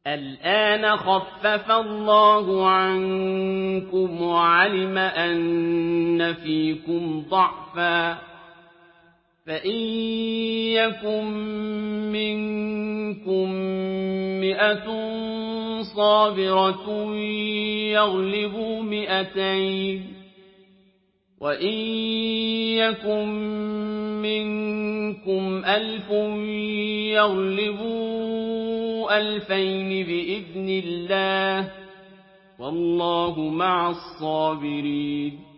الآن خفف الله عنكم وعلم أن فيكم ضعفا فإن يكن منكم 100 صابرة يغلبوا 200 وإن يكن منكم 1000 يغلبوا 2000 بإذن الله والله مع الصابرين